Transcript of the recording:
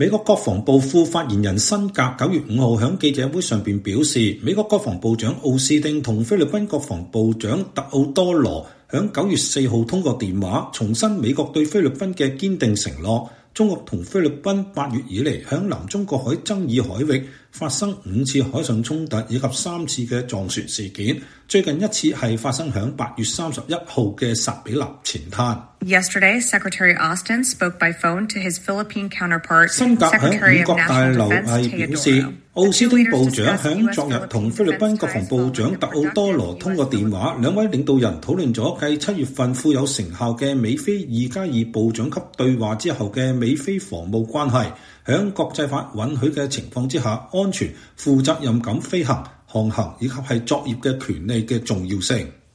美國國防部副發言人辛格9月5號喺記者會上邊表示，美國國防部長奧斯汀同菲律賓國防部長特奧多羅喺9月4號通過電話，重申美國對菲律賓嘅堅定承諾。中國同菲律賓8月以嚟喺南中國海爭議海域發生5次海上衝突以及3次嘅撞船事件，最近一次係發生喺8月31號嘅薩比納前灘。 Yesterday, Secretary Austin spoke by phone to his Philippine counterpart, 辛格喺五角大樓係表示，奧斯汀部長喺昨日同菲律賓國防部長特奧多羅通過電話，兩位領導人討論咗繼7月份富有成效嘅美菲2+2部長級對話之後嘅美菲防務關係，喺國際法允許嘅情況之下，安全、負責任咁飛行、航行以及係作業嘅權利嘅重要性。